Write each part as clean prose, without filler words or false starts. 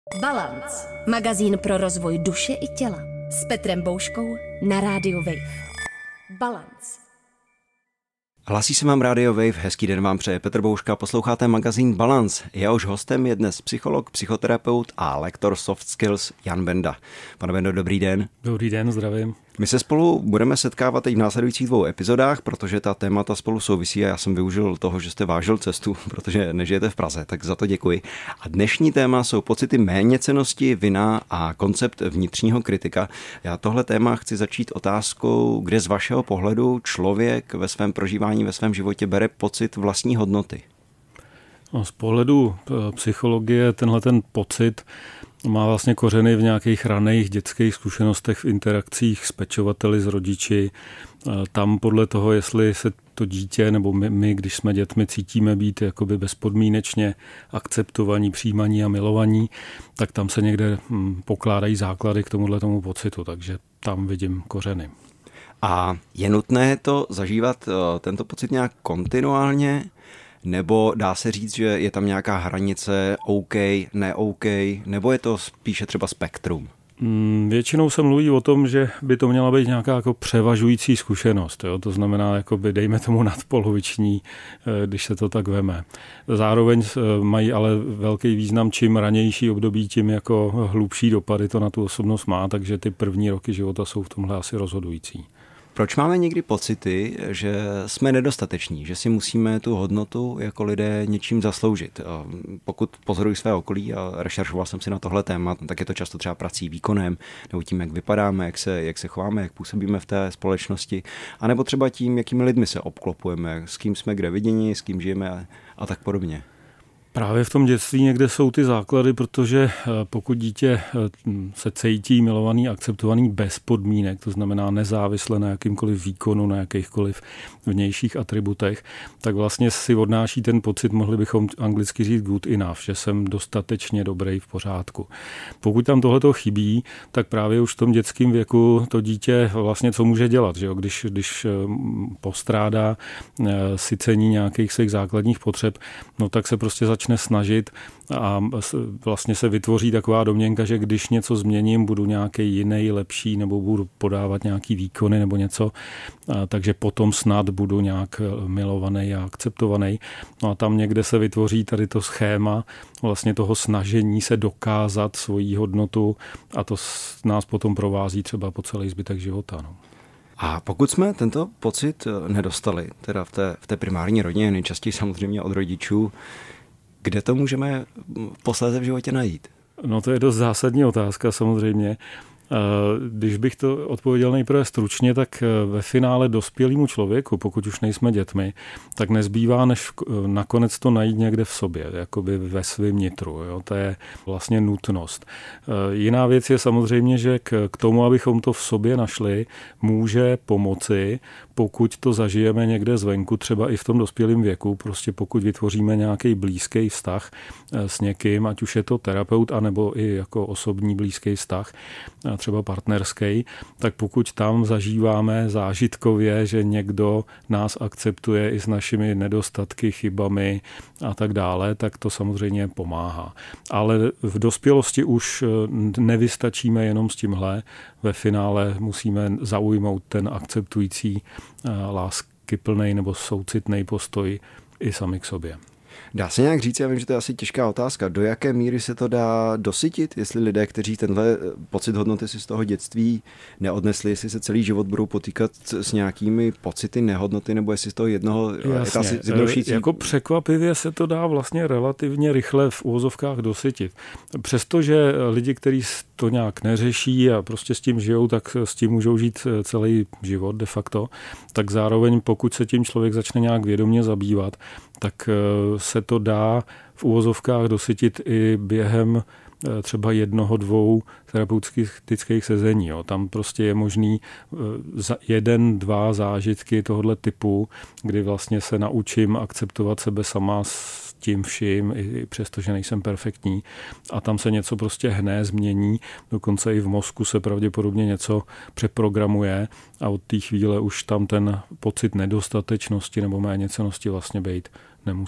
Balance. Magazín pro rozvoj duše i těla. S Petrem Bouškou na rádiu Wave. Balance. Hlásí se vám Radio Wave, hezký den vám přeje Petr Bouška, posloucháte magazín Balance. Jehož hostem je dnes psycholog, psychoterapeut a lektor soft skills Jan Benda. Pane Bendo, dobrý den. Dobrý den, zdravím. My se spolu budeme setkávat teď v následujících 2 epizodách, protože ta témata spolu souvisí a já jsem využil toho, že jste vážil cestu, protože nežijete v Praze, tak za to děkuji. A dnešní téma jsou pocity méněcennosti, vina a koncept vnitřního kritika. Já tohle téma chci začít otázkou, kde z vašeho pohledu člověk ve svém prožívání, ve svém životě bere pocit vlastní hodnoty. No, z pohledu psychologie tenhle ten pocit má vlastně kořeny v nějakých raných dětských zkušenostech, v interakcích s pečovateli, s rodiči. Tam podle toho, jestli se to dítě nebo my, když jsme dětmi, cítíme být jakoby bezpodmínečně akceptovaní, přijímaní a milovaní, tak tam se někde pokládají základy k tomu pocitu, takže tam vidím kořeny. A je nutné to zažívat, tento pocit nějak kontinuálně? Nebo dá se říct, že je tam nějaká hranice OK, ne OK, nebo je to spíše třeba spektrum? Většinou se mluví o tom, že by to měla být nějaká jako převažující zkušenost. Jo? To znamená, jakoby, dejme tomu nadpoloviční, když se to tak veme. Zároveň mají ale velký význam, čím ranější období, tím jako hlubší dopady to na tu osobnost má, takže ty první roky života jsou v tomhle asi rozhodující. Proč máme někdy pocity, že jsme nedostateční, že si musíme tu hodnotu jako lidé něčím zasloužit? Pokud pozoruji své okolí a rešeršoval jsem si na tohle téma, tak je to často třeba prací, výkonem, nebo tím, jak vypadáme, jak se chováme, jak působíme v té společnosti, anebo třeba tím, jakými lidmi se obklopujeme, s kým jsme kde viděni, s kým žijeme a tak podobně. Právě v tom dětství někde jsou ty základy, protože pokud dítě se cítí milovaný, akceptovaný bez podmínek, to znamená nezávisle na jakýmkoliv výkonu, na jakýchkoliv vnějších atributech, tak vlastně si odnáší ten pocit, mohli bychom anglicky říct good enough, že jsem dostatečně dobrý, v pořádku. Pokud tam tohleto chybí, tak právě už v tom dětském věku to dítě vlastně co může dělat, že jo? Když postrádá sycení nějakých svých základních potřeb, no tak se prostě začne snažit a vlastně se vytvoří taková domněnka, že když něco změním, budu nějaký jiný, lepší, nebo budu podávat nějaký výkony nebo něco, takže potom snad budu nějak milovaný a akceptovaný. No a tam někde se vytvoří tady to schéma vlastně toho snažení se dokázat svoji hodnotu a to nás potom provází třeba po celý zbytek života. No. A pokud jsme tento pocit nedostali, teda v té primární rodině, nejčastěji samozřejmě od rodičů, kde to můžeme posléze v životě najít? No to je dost zásadní otázka samozřejmě. Když bych to odpověděl nejprve stručně, tak ve finále dospělému člověku, pokud už nejsme dětmi, tak nezbývá, než nakonec to najít někde v sobě, jakoby ve svém nitru. Jo? To je vlastně nutnost. Jiná věc je samozřejmě, že k tomu, abychom to v sobě našli, může pomoci, pokud to zažijeme někde zvenku, třeba i v tom dospělém věku, prostě pokud vytvoříme nějaký blízký vztah s někým, ať už je to terapeut, anebo i jako osobní blízký vztah, třeba partnerský, tak pokud tam zažíváme zážitkově, že někdo nás akceptuje i s našimi nedostatky, chybami a tak dále, tak to samozřejmě pomáhá. Ale v dospělosti už nevystačíme jenom s tímhle. Ve finále musíme zaujmout ten akceptující, láskyplnej nebo soucitnej postoj i sami k sobě. Dá se nějak říct, já vím, že to je asi těžká otázka, do jaké míry se to dá dosytit, jestli lidé, kteří tenhle pocit hodnoty si z toho dětství neodnesli, jestli se celý život budou potýkat s nějakými pocity nehodnoty, nebo jestli z toho jednoho zjednodušující. Jako překvapivě se to dá vlastně relativně rychle v uvozovkách dosytit. Přestože lidi, kteří to nějak neřeší a prostě s tím žijou, tak s tím můžou žít celý život de facto, tak zároveň pokud se tím člověk začne nějak vědomě zabývat, tak se to dá v uvozovkách dosytit i během třeba 1-2 terapeutických sezení. Jo. Tam prostě je možný 1-2 zážitky tohoto typu, kdy vlastně se naučím akceptovat sebe sama s tím vším, i přesto, že nejsem perfektní. A tam se něco prostě hne, změní, dokonce i v mozku se pravděpodobně něco přeprogramuje a od té chvíle už tam ten pocit nedostatečnosti nebo méněcennosti vlastně být nemusí.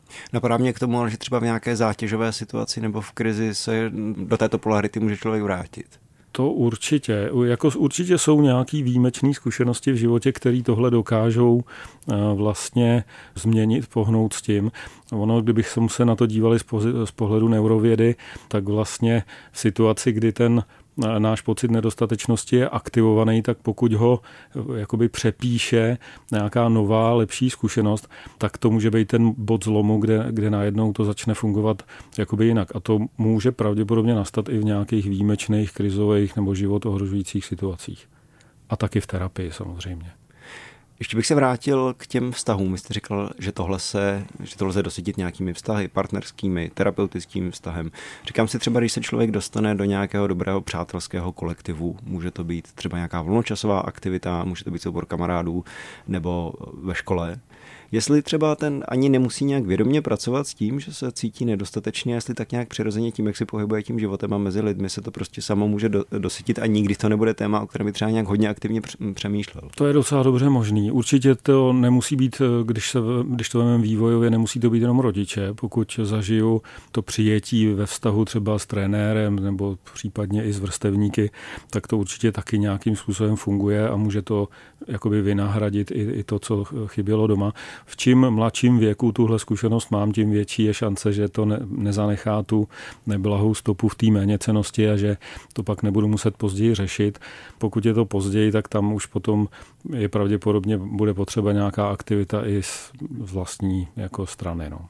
Napadá mě k tomu, že třeba v nějaké zátěžové situaci nebo v krizi se do této polarity může člověk vrátit. To určitě. Určitě jsou nějaké výjimečné zkušenosti v životě, které tohle dokážou vlastně změnit, pohnout s tím. Ono, kdybychom se na to dívali z pohledu neurovědy, tak vlastně v situaci, kdy ten náš pocit nedostatečnosti je aktivovaný, tak pokud ho jakoby přepíše nějaká nová, lepší zkušenost, tak to může být ten bod zlomu, kde najednou to začne fungovat jakoby jinak. A to může pravděpodobně nastat i v nějakých výjimečných, krizových nebo život ohrožujících situacích. A taky v terapii samozřejmě. Ještě bych se vrátil k těm vztahům. Vy jste říkal, že tohle lze dosytit nějakými vztahy, partnerskými, terapeutickým vztahem. Říkám si třeba, když se člověk dostane do nějakého dobrého přátelského kolektivu, může to být třeba nějaká volnočasová aktivita, může to být soubor kamarádů nebo ve škole. Jestli třeba ten ani nemusí nějak vědomě pracovat s tím, že se cítí nedostatečně, jestli tak nějak přirozeně tím, jak si pohybuje tím životem a mezi lidmi, se to prostě samo může dosytit a nikdy to nebude téma, o kterém by třeba nějak hodně aktivně přemýšlel. To je docela dobře možný. Určitě to nemusí být, když to vezmeme vývojově, nemusí to být jenom rodiče. Pokud zažiju to přijetí ve vztahu třeba s trenérem nebo případně i s vrstevníky, tak to určitě taky nějakým způsobem funguje a může to jakoby vynahradit i to, co chybělo doma. V čím mladším věku tuhle zkušenost mám, tím větší je šance, že to nezanechá tu neblahou stopu v té méněcennosti a že to pak nebudu muset později řešit. Pokud je to později, tak tam už potom je pravděpodobně bude potřeba nějaká aktivita i z vlastní jako strany. No.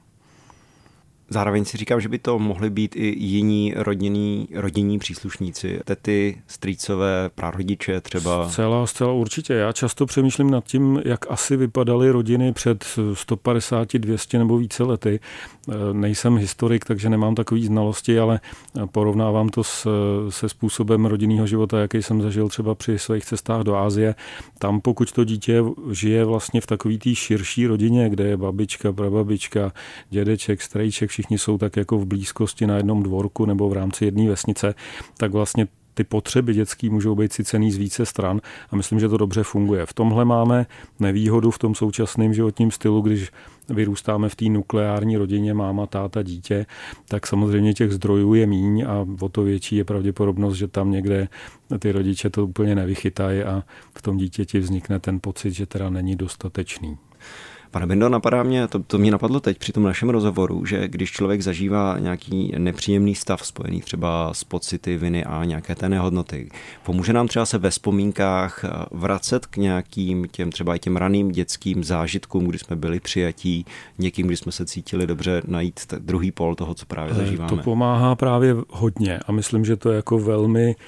Zároveň si říkám, že by to mohly být i jiní rodinní příslušníci, tety, strýcové, prarodiče třeba. Zcela určitě. Já často přemýšlím nad tím, jak asi vypadaly rodiny před 150, 200 nebo více lety. Nejsem historik, takže nemám takové znalosti, ale porovnávám to se způsobem rodinného života, jaký jsem zažil třeba při svých cestách do Asie. Tam pokud to dítě žije vlastně v takové té širší rodině, kde je babička, prababička, dědeček, strejček, všichni jsou tak jako v blízkosti na jednom dvorku nebo v rámci jedné vesnice, tak vlastně ty potřeby dětský můžou být si cenný z více stran a myslím, že to dobře funguje. V tomhle máme nevýhodu v tom současném životním stylu, když vyrůstáme v té nukleární rodině, máma, táta, dítě, tak samozřejmě těch zdrojů je míň a o to větší je pravděpodobnost, že tam někde ty rodiče to úplně nevychytají a v tom dítěti vznikne ten pocit, že teda není dostatečný. Pane Bendo, napadá mě, to mě napadlo teď při tom našem rozhovoru, že když člověk zažívá nějaký nepříjemný stav spojený třeba s pocity viny a nějaké té nehodnoty, pomůže nám třeba se ve vzpomínkách vracet k nějakým těm raným dětským zážitkům, kdy jsme byli přijatí někým, kdy jsme se cítili dobře, najít druhý pól toho, co právě zažíváme. To pomáhá právě hodně a myslím, že to je jako velmi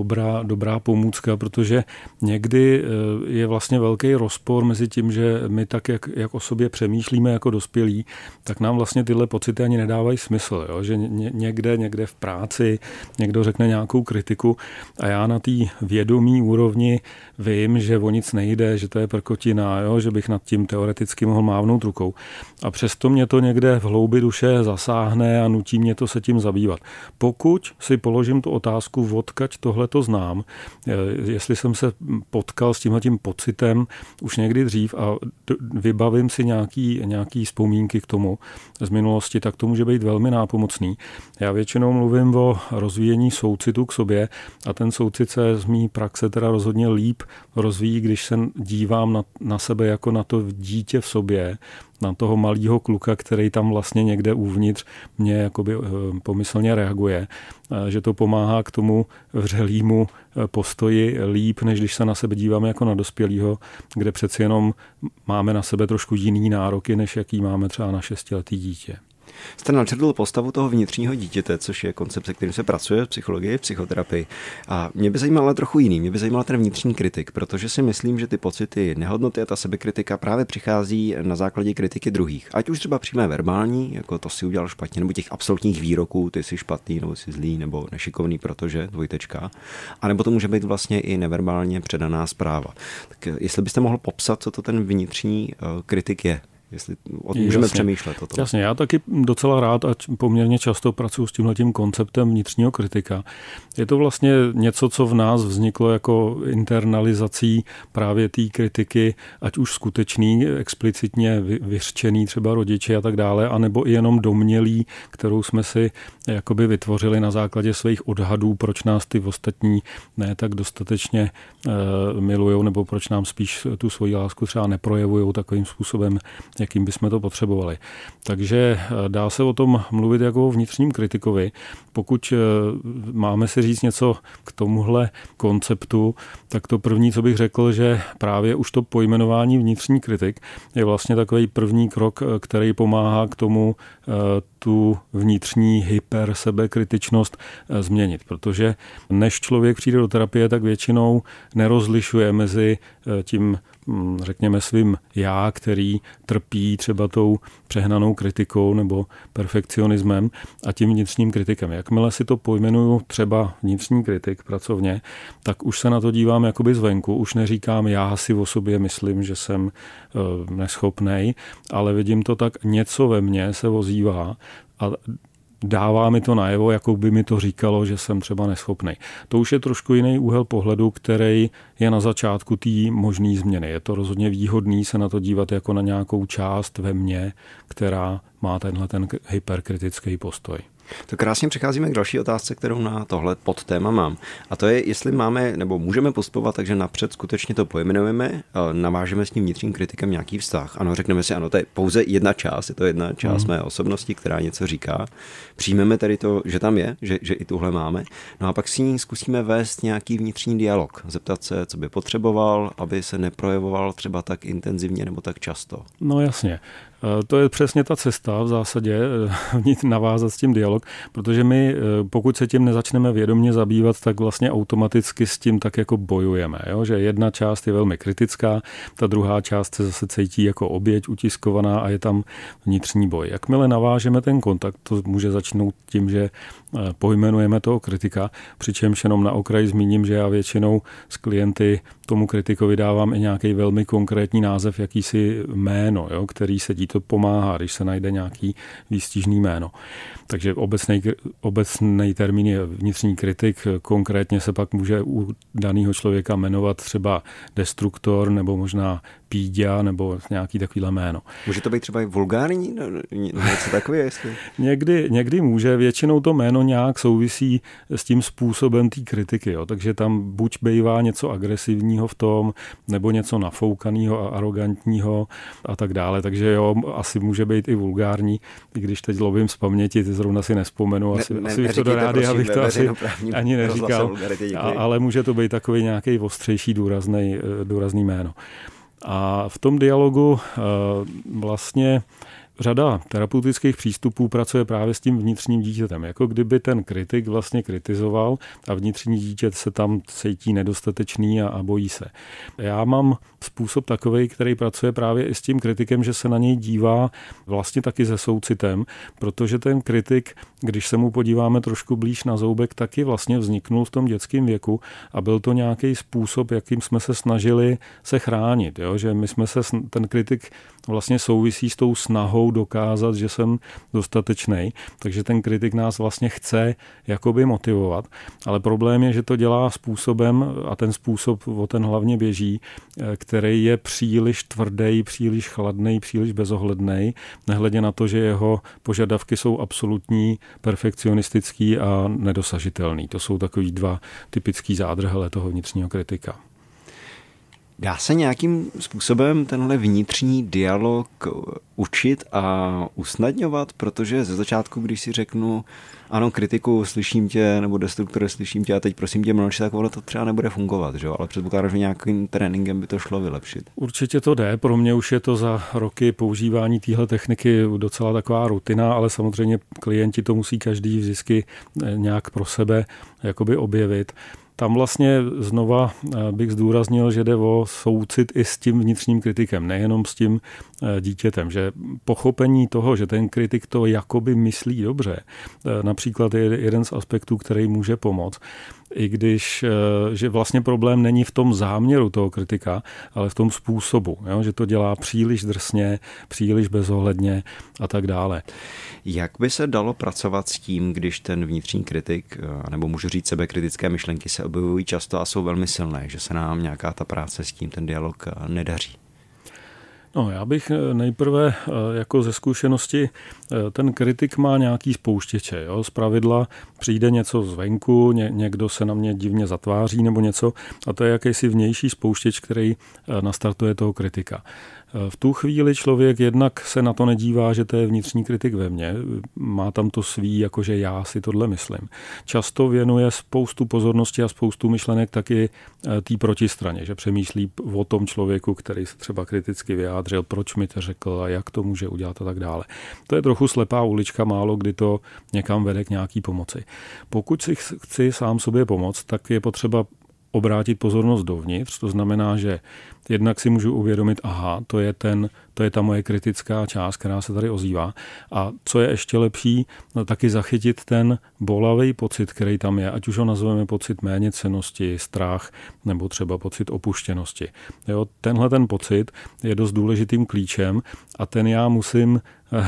dobrá pomůcka, protože někdy je vlastně velký rozpor mezi tím, že my tak, jak o sobě přemýšlíme jako dospělí, tak nám vlastně tyhle pocity ani nedávají smysl. Jo? Že někde v práci někdo řekne nějakou kritiku a já na té vědomí úrovni vím, že o nic nejde, že to je prkotina, jo? Že bych nad tím teoreticky mohl mávnout rukou. A přesto mě to někde v hloubi duše zasáhne a nutí mě to se tím zabývat. Pokud si položím tu otázku, odkud tohleto znám, jestli jsem se potkal s tímhletím pocitem už někdy dřív a vybavím si nějaký vzpomínky k tomu z minulosti, tak to může být velmi nápomocný. Já většinou mluvím o rozvíjení soucitu k sobě a ten soucit se z mý praxe teda rozhodně líp rozvíjí, když se dívám na sebe jako na to dítě v sobě, na toho malého kluka, který tam vlastně někde uvnitř mě jakoby pomyslně reaguje, že to pomáhá k tomu vřelýmu postoji líp, než když se na sebe díváme jako na dospělýho, kde přeci jenom máme na sebe trošku jiný nároky, než jaký máme třeba na 6letý dítě. Jste načrtl postavu toho vnitřního dítěte, což je koncept, se kterým se pracuje v psychologii, v psychoterapii. A mě by zajímal ale trochu jiný. Mě by zajímal ten vnitřní kritik, protože si myslím, že ty pocity nehodnoty a ta sebekritika právě přichází na základě kritiky druhých. Ať už třeba přímé verbální, jako to si udělal špatně, nebo těch absolutních výroků, ty jsi špatný, nebo jsi zlý, nebo nešikovný, protože dvojtečka. A nebo to může být vlastně i neverbálně předaná zpráva. Tak jestli byste mohl popsat, co to ten vnitřní kritik je? jestli můžeme přemýšlet o tom. Jasně, já taky docela rád a poměrně často pracuji s tímhletím konceptem vnitřního kritika. Je to vlastně něco, co v nás vzniklo jako internalizací právě té kritiky, ať už skutečný, explicitně vyřčený třeba rodiče a tak dále, anebo i jenom domnělý, kterou jsme si jakoby vytvořili na základě svých odhadů, proč nás ty ostatní ne tak dostatečně milujou, nebo proč nám spíš tu svoji lásku třeba neprojevujou takovým způsobem, jakým bychom to potřebovali. Takže dá se o tom mluvit jako o vnitřním kritikovi. Pokud máme si říct něco k tomuhle konceptu, tak to první, co bych řekl, že právě už to pojmenování vnitřní kritik je vlastně takový první krok, který pomáhá k tomu tu vnitřní hypersebekritičnost změnit. Protože než člověk přijde do terapie, tak většinou nerozlišuje mezi tím, řekněme, svým já, který trpí třeba tou přehnanou kritikou nebo perfekcionismem a tím vnitřním kritikem. Jakmile si to pojmenuju třeba vnitřní kritik pracovně, tak už se na to dívám jakoby zvenku. Už neříkám, já si o sobě myslím, že jsem neschopnej, ale vidím to tak, něco ve mně se ozývá a dává mi to najevo, jako by mi to říkalo, že jsem třeba neschopnej. To už je trošku jiný úhel pohledu, který je na začátku té možné změny. Je to rozhodně výhodný se na to dívat jako na nějakou část ve mně, která má tenhle ten hyperkritický postoj. To krásně přecházíme k další otázce, kterou na tohle podtéma mám. A to je, jestli máme nebo můžeme postupovat, takže napřed skutečně to pojmenujeme, navážeme s tím vnitřním kritikem nějaký vztah. Ano, řekneme si, ano, to je pouze jedna část, je to jedna část mé osobnosti, která něco říká. Přijmeme tedy to, že tam je, že i tuhle máme. No a pak si ní zkusíme vést nějaký vnitřní dialog. Zeptat se, co by potřeboval, aby se neprojevoval třeba tak intenzivně nebo tak často. No jasně. To je přesně ta cesta v zásadě, navázat s tím dialog, protože my, pokud se tím nezačneme vědomě zabývat, tak vlastně automaticky s tím tak jako bojujeme. Jo? Že jedna část je velmi kritická, ta druhá část se zase cítí jako oběť utiskovaná a je tam vnitřní boj. Jakmile navážeme ten kontakt, to může začnout tím, že pojmenujeme toho kritika, přičemž jenom na okraji zmíním, že já většinou s klienty tomu kritikovi dávám i nějaký velmi konkrétní název, jakýsi jméno, jo, který sedí, to pomáhá, když se najde nějaký výstižný jméno. Takže obecný termín je vnitřní kritik, konkrétně se pak může u daného člověka jmenovat třeba destruktor nebo možná píďa nebo nějaký takovýhle jméno. Může to být třeba i vulgární? Něco takové, jestli? Někdy může, většinou to jméno nějak souvisí s tím způsobem té kritiky, jo. Takže tam buď bývá něco agresivního v tom, nebo něco nafoukaného a arrogantního a tak dále. Takže jo, asi může být i vulgární, i když teď lovím z paměti, zrovna si nespomenu, asi to do rády, abych to asi ani neříkal, ale může to být takový nějaký ostřejší důrazný jméno. A v tom dialogu vlastně řada terapeutických přístupů pracuje právě s tím vnitřním dítětem. Jako kdyby ten kritik vlastně kritizoval a vnitřní dítě se tam cítí nedostatečný a bojí se. Já mám způsob takovej, který pracuje právě i s tím kritikem, že se na něj dívá vlastně taky se soucitem, protože ten kritik, když se mu podíváme trošku blíž na zoubek, taky vlastně vzniknul v tom dětském věku a byl to nějaký způsob, jakým jsme se snažili se chránit. Jo? Že my jsme se, ten kritik vlastně souvisí s tou snahou dokázat, že jsem dostatečnej, takže ten kritik nás vlastně chce jakoby motivovat, ale problém je, že to dělá způsobem, a ten způsob o ten hlavně běží, který je příliš tvrdý, příliš chladný, příliš bezohledný, nehledě na to, že jeho požadavky jsou absolutní, perfekcionistický a nedosažitelný. To jsou takový dva typický zádrhele toho vnitřního kritika. Dá se nějakým způsobem tenhle vnitřní dialog učit a usnadňovat, protože ze začátku, když si řeknu, ano, kritiku, slyším tě, nebo destruktore, slyším tě a teď prosím tě mlč, tak ono to třeba nebude fungovat, že? Ale předpokládám, že nějakým tréninkem by to šlo vylepšit. Určitě to jde, pro mě už je to za roky používání téhle techniky docela taková rutina, ale samozřejmě klienti to musí každý vždycky nějak pro sebe jakoby objevit. Tam vlastně znova bych zdůraznil, že jde o soucit i s tím vnitřním kritikem, nejenom s tím dítětem, že pochopení toho, že ten kritik to jakoby myslí dobře, například je jeden z aspektů, který může pomoct. i když, že vlastně problém není v tom záměru toho kritika, ale v tom způsobu, jo? Že to dělá příliš drsně, příliš bezohledně a tak dále. Jak by se dalo pracovat s tím, když ten vnitřní kritik, nebo můžu říct sebekritické myšlenky se objevují často a jsou velmi silné, že se nám nějaká ta práce s tím, ten dialog nedaří? No, já bych nejprve jako ze zkušenosti, ten kritik má nějaký spouštěče. Jo? Zpravidla přijde něco zvenku, někdo se na mě divně zatváří nebo něco a to je jakýsi vnější spouštěč, který nastartuje toho kritika. V tu chvíli člověk jednak se na to nedívá, že to je vnitřní kritik ve mně, má tam to svý, jakože já si tohle myslím. Často věnuje spoustu pozornosti a spoustu myšlenek taky té protistraně, že přemýšlí o tom člověku, který se třeba kriticky vyjádřil, proč mi to řekl a jak to může udělat a tak dále. To je trochu slepá ulička, málo kdy to někam vede k nějaký pomoci. Pokud si chci sám sobě pomoct, tak je potřeba obrátit pozornost dovnitř, to znamená, že jednak si můžu uvědomit, aha, to je ta moje kritická část, která se tady ozývá. A co je ještě lepší, no, taky zachytit ten bolavý pocit, který tam je, ať už ho nazveme pocit méněcennosti, strach nebo třeba pocit opuštěnosti. Jo, tenhle ten pocit je dost důležitým klíčem a ten já musím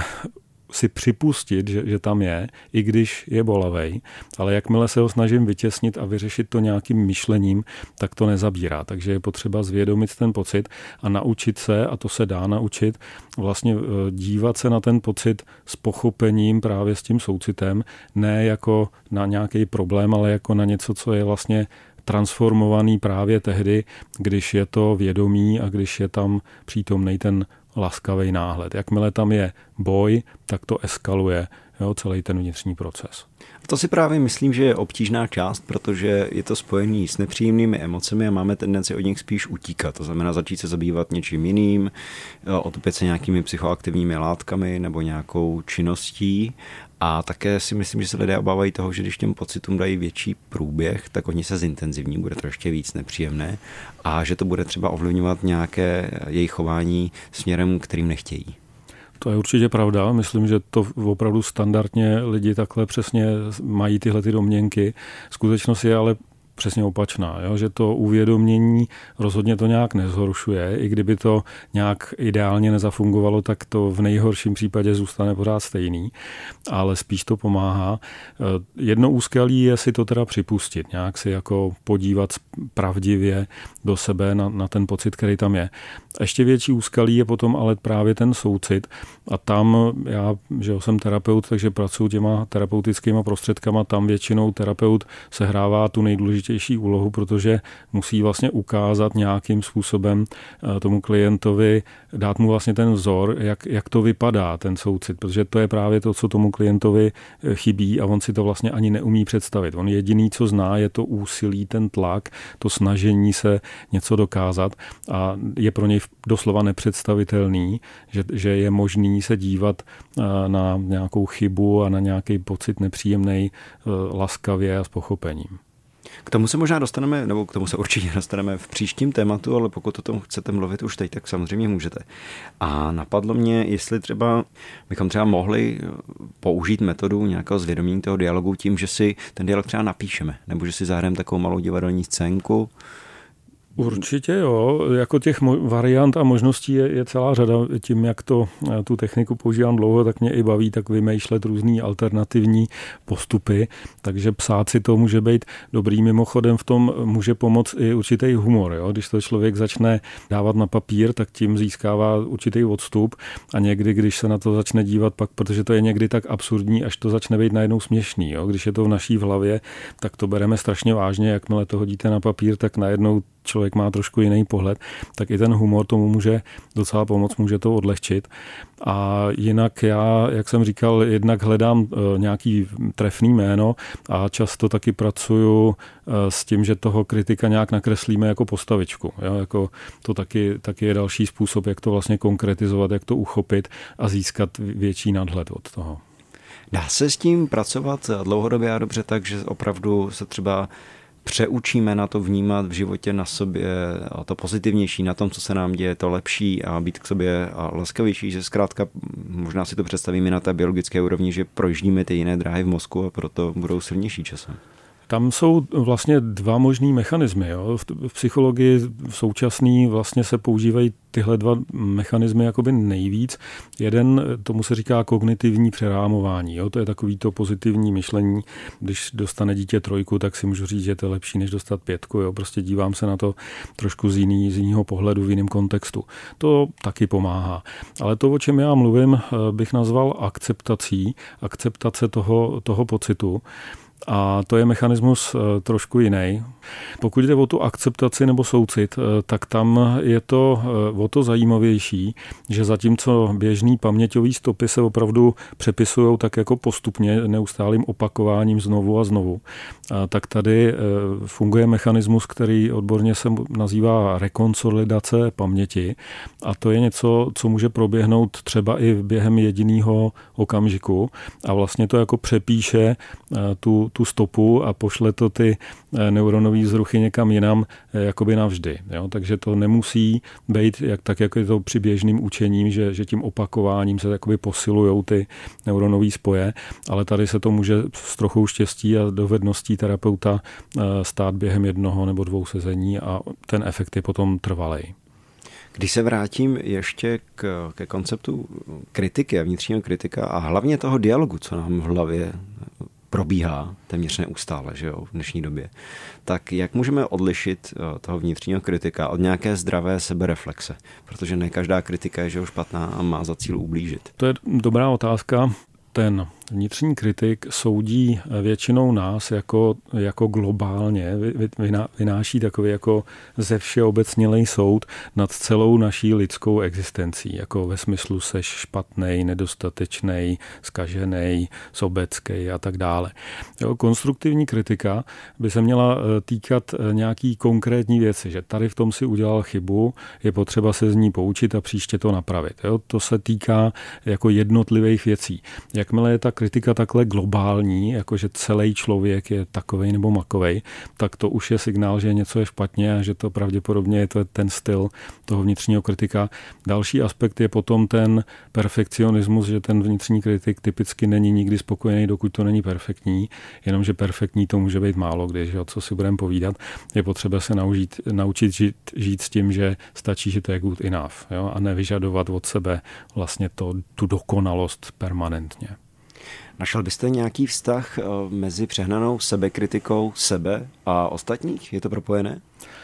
si připustit, že tam je, i když je bolavej, ale jakmile se ho snažím vytěsnit a vyřešit to nějakým myšlením, tak to nezabírá. Takže je potřeba zvědomit ten pocit a naučit se, a to se dá naučit, vlastně dívat se na ten pocit s pochopením, právě s tím soucitem, ne jako na nějaký problém, ale jako na něco, co je vlastně transformovaný právě tehdy, když je to vědomí a když je tam přítomnej ten laskavý náhled. Jakmile tam je boj, tak to eskaluje, jo, celý ten vnitřní proces. To si právě myslím, že je obtížná část, protože je to spojený s nepříjemnými emocemi a máme tendenci od nich spíš utíkat. To znamená začít se zabývat něčím jiným, otopit se nějakými psychoaktivními látkami nebo nějakou činností. A také si myslím, že se lidé obávají toho, že když těm pocitům dají větší průběh, tak oni se zintenzivní, bude to ještě víc nepříjemné a že to bude třeba ovlivňovat nějaké jejich chování směrem, kterým nechtějí. To je určitě pravda. Myslím, že to opravdu standardně lidi takhle přesně mají tyhle ty domněnky. Skutečnost je ale přesně opačná, jo? Že to uvědomění rozhodně to nějak nezhoršuje, i kdyby to nějak ideálně nezafungovalo, tak to v nejhorším případě zůstane pořád stejný, ale spíš to pomáhá. Jedno úskalí je si to teda připustit, nějak si jako podívat pravdivě do sebe na ten pocit, který tam je. Ještě větší úskalí je potom ale právě ten soucit a tam já, že jsem terapeut, takže pracuji těma terapeutickýma prostředkama, tam většinou terapeut sehrává tu nejdůležitější úlohu, protože musí vlastně ukázat nějakým způsobem tomu klientovi, dát mu vlastně ten vzor, jak to vypadá, ten soucit, protože to je právě to, co tomu klientovi chybí a on si to vlastně ani neumí představit. On jediný, co zná, je to úsilí, ten tlak, to snažení se něco dokázat a je pro něj doslova nepředstavitelný, že je možný se dívat na nějakou chybu a na nějaký pocit nepříjemný laskavě a s pochopením. K tomu se možná dostaneme, nebo k tomu se určitě dostaneme v příštím tématu, ale pokud o tom chcete mluvit už teď, tak samozřejmě můžete. A napadlo mě, jestli třeba bychom třeba mohli použít metodu nějakého zvědomění toho dialogu tím, že si ten dialog třeba napíšeme, nebo že si zahrajeme takovou malou divadelní scénku. Určitě jo, jako těch variant a možností je celá řada. Tím, jak tu techniku používám dlouho, tak mě i baví tak vymýšlet různý alternativní postupy, takže psát si to může být dobrý. Mimochodem v tom může pomoct i určitý humor. Jo? Když to člověk začne dávat na papír, tak tím získává určitý odstup a někdy, když se na to začne dívat pak, protože to je někdy tak absurdní, až to začne být najednou směšný. Jo? Když je to v naší hlavě, tak to bereme strašně vážně, jakmile to hodíte na papír, tak najednou člověk má trošku jiný pohled, tak i ten humor tomu může docela pomoct, může to odlehčit. A jinak já, jak jsem říkal, jednak hledám nějaký trefný jméno a často taky pracuju s tím, že toho kritika nějak nakreslíme jako postavičku. Jo? Jako to taky je další způsob, jak to vlastně konkretizovat, jak to uchopit a získat větší nadhled od toho. Dá se s tím pracovat dlouhodobě a dobře tak, že opravdu se třeba přeučíme na to vnímat v životě na sobě a to pozitivnější, na tom, co se nám děje, to lepší a být k sobě a laskavější, že zkrátka možná si to představíme na té biologické úrovni, že projíždíme ty jiné dráhy v mozku a proto budou silnější časem. Tam jsou vlastně dva možný mechanismy. Jo. V psychologii současný vlastně se používají tyhle dva mechanismy jakoby nejvíc. Jeden, tomu se říká kognitivní přerámování. Jo. To je takový to pozitivní myšlení. Když dostane dítě 3, tak si můžu říct, že to je lepší, než dostat 5. Jo. Prostě dívám se na to trošku z jiného pohledu, v jiném kontextu. To taky pomáhá. Ale to, o čem já mluvím, bych nazval akceptací, akceptace toho pocitu. A to je mechanismus trošku jiný. Pokud jde o tu akceptaci nebo soucit, tak tam je to o to zajímavější, že zatímco běžný paměťový stopy se opravdu přepisují tak jako postupně, neustálým opakováním znovu a znovu, tak tady funguje mechanismus, který odborně se nazývá rekonsolidace paměti. A to je něco, co může proběhnout třeba i během jediného okamžiku. A vlastně to jako přepíše tu stopu a pošle to ty neuronové vzruchy někam jinam jakoby navždy. Jo? Takže to nemusí být tak, jak je to při běžným učením, že tím opakováním se jakoby posilujou ty neuronové spoje, ale tady se to může s trochou štěstí a dovedností terapeuta stát během 1 nebo 2 sezení a ten efekt je potom trvalej. Když se vrátím ještě ke konceptu kritiky a vnitřního kritika a hlavně toho dialogu, co nám v hlavě probíhá téměř neustále, že jo, v dnešní době. Tak jak můžeme odlišit toho vnitřního kritika od nějaké zdravé sebereflexe? Protože ne každá kritika je, že jo, špatná a má za cíl ublížit. To je dobrá otázka. Ten vnitřní kritik soudí většinou nás jako globálně, vynáší takový jako ze všeobecnělej soud nad celou naší lidskou existencí, jako ve smyslu seš špatnej, nedostatečnej, zkaženej, sobecký a tak dále. Jo, konstruktivní kritika by se měla týkat nějaký konkrétní věci, že tady v tom si udělal chybu, je potřeba se z ní poučit a příště to napravit. Jo, to se týká jako jednotlivých věcí. Jakmile je ta kritika takhle globální, jakože celý člověk je takovej nebo makovej, tak to už je signál, že něco je špatně a že to pravděpodobně je to ten styl toho vnitřního kritika. Další aspekt je potom ten perfekcionismus, že ten vnitřní kritik typicky není nikdy spokojený, dokud to není perfektní, jenomže perfektní to může být málo kdy, že co si budeme povídat. Je potřeba se naučit žít s tím, že stačí, že to je good enough, jo? A nevyžadovat od sebe vlastně tu dokonalost permanentně. Našel byste nějaký vztah mezi přehnanou sebekritikou sebe a ostatních? Je to propojené?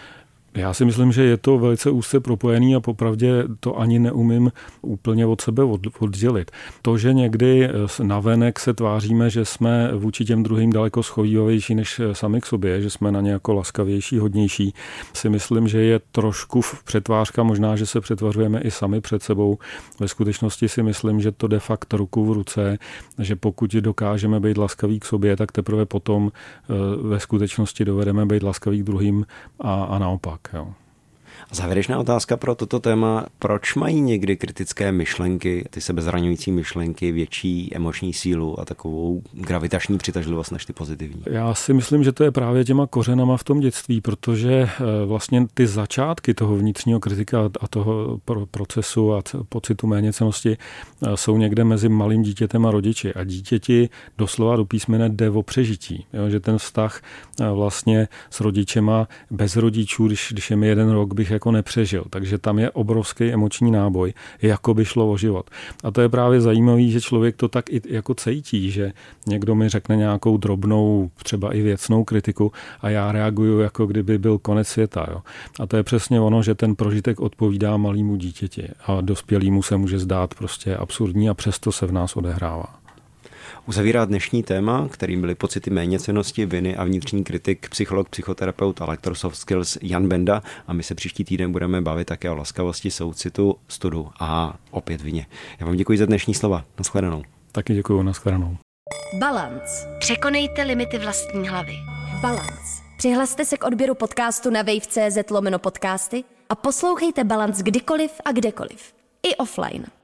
Já si myslím, že je to velice úzce propojený a popravdě to ani neumím úplně od sebe oddělit. To, že někdy navenek se tváříme, že jsme vůči těm druhým daleko schovývavější než sami k sobě, že jsme na ně jako laskavější, hodnější, si myslím, že je trošku přetvářka, možná, že se přetvařujeme i sami před sebou. Ve skutečnosti si myslím, že to de facto ruku v ruce, že pokud dokážeme být laskaví k sobě, tak teprve potom ve skutečnosti dovedeme být laskaví k druhým a naopak. Jo. Závěrečná otázka pro toto téma. Proč mají někdy kritické myšlenky, ty sebezraňující myšlenky, větší emoční sílu a takovou gravitační přitažlivost než ty pozitivní? Já si myslím, že to je právě těma kořenama v tom dětství, protože vlastně ty začátky toho vnitřního kritika a toho procesu a pocitu méněcennosti jsou někde mezi malým dítětem a rodiči. A dítěti doslova do písmene jde o přežití. Jo? Že ten vztah vlastně s rodičema bez rodičů, když je mi 1 rok, bych jako nepřežil. Takže tam je obrovský emoční náboj, jako by šlo o život. A to je právě zajímavý, že člověk to tak i jako cítí, že někdo mi řekne nějakou drobnou, třeba i věcnou kritiku a já reaguju, jako kdyby byl konec světa. Jo. A to je přesně ono, že ten prožitek odpovídá malému dítěti a dospělému se může zdát prostě absurdní a přesto se v nás odehrává. Uzavírá dnešní téma, kterým byly pocity méněcennosti, viny a vnitřní kritik, psycholog, psychoterapeut a lektor soft skills Jan Benda a my se příští týden budeme bavit také o laskavosti, soucitu, studu a opět vině. Já vám děkuji za dnešní slova. Naschledanou. Taky děkuji, naschledanou. Balance. Překonejte limity vlastní hlavy. Balance. Přihlaste se k odběru podcastu na wave.cz/podcasty a poslouchejte Balance kdykoliv a kdekoliv. I offline.